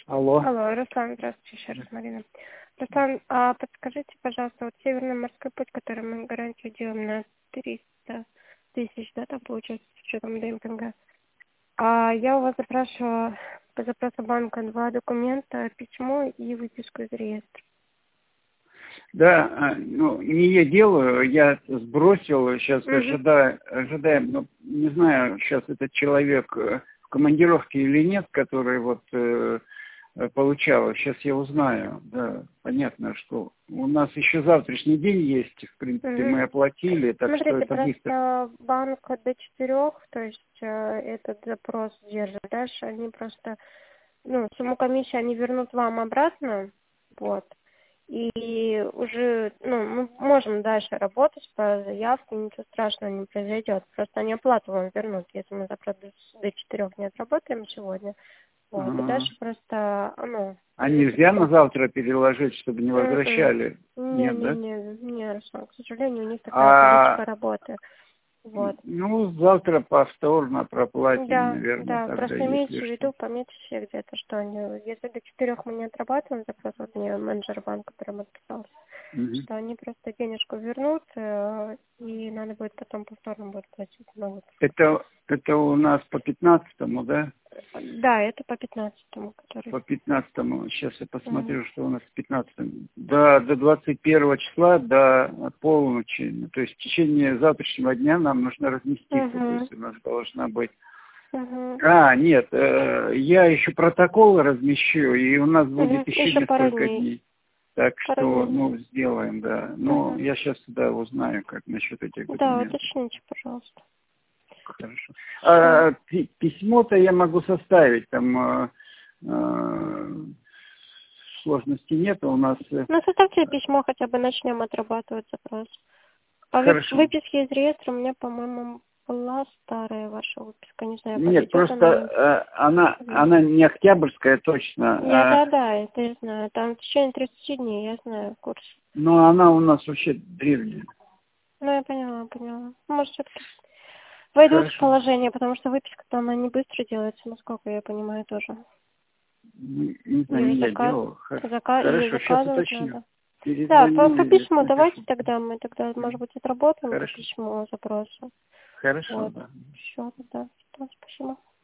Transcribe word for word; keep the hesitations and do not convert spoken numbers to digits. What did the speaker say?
Алло. Алло, Руслан, здравствуйте, еще раз, Марина. Руслан, а подскажите, пожалуйста, вот Северный морской путь, который мы гарантию делаем на триста тысяч, да, там получается, с учетом демпинга. А я у вас запрашивала по запросу банка два документа, письмо и выписку из реестра. Да, а, ну, не я делаю, я сбросил, сейчас Угу. ожидаю, ожидаем, ну, не знаю, сейчас этот человек э, в командировке или нет, который вот э, получал, сейчас я узнаю, да, понятно, что у нас еще завтрашний день есть, в принципе, Угу. мы оплатили, так Смотрите, что это быстро. просто банк до четырех, то есть э, этот запрос держит. Дальше они просто, ну, сумму комиссии они вернут вам обратно, вот. И уже, ну, мы можем дальше работать по заявке, ничего страшного не произойдет. Просто они оплату вам вернут, если мы завтра до до четырех не отработаем сегодня. Вот. И Ага. дальше просто, ну... А нельзя на завтра переложить, чтобы не М-м. возвращали? Не, Нет, не, да? не, не, Руслан, к сожалению, у них такая А политика работы. Вот. ну, завтра повторно проплатим, Да, наверное, да, тогда, просто имейте если в что. виду, пометьте себе где-то, что они, если до четырех мы не отрабатываем запрос, вот мне менеджер банка прям отписался, Мгм. что они просто денежку вернут, э, и надо будет потом повторно будет платить налог. Это, это у нас по пятнадцатому, да? Да, это по пятнадцатому, который. По пятнадцатому. Сейчас я Угу. посмотрю, что у нас пятнадцатого. До, до двадцать первого числа, до полуночи. Ну, то есть в течение завтрашнего дня нам нужно разместиться. То Угу. есть у нас должна быть... Угу. А, нет, э, я еще протокол размещу, и у нас Угу. будет еще Еще пару несколько дней. дней. Так Пару что, дней. ну, сделаем, да. Но Угу. я сейчас, да, узнаю, как насчет этих Да, документов. уточните, пожалуйста. Хорошо. Все. А, пи- письмо-то я могу составить, там а, а, сложности нет, у нас... э, Ну, составьте письмо, хотя бы начнем отрабатывать запрос. По вып- Хорошо. выписке из реестра у меня, по-моему, была старая ваша выписка. Не знаю, Нет, подойдет просто она им. э, она, Мгм. она не октябрьская точно, Я, а, да, да, это я знаю. Там в течение тридцати дней, я знаю курс. но она у нас вообще древняя. Ну, я поняла, поняла. Может, все-таки войдут в Хорошо. положение, потому что выписка-то она не быстро делается, насколько я понимаю, тоже. Не, не знаю, Ее не я заказ, делал. Хор- зака... Ее Хорошо, сейчас заказывать уточню. надо. Да, по, по Перезвоню или письму давайте напишу. тогда мы тогда, может Мгм. быть, отработаем по Хорошо. письму запроса. Хорошо, Вот. да. Все, тогда. Да, спасибо.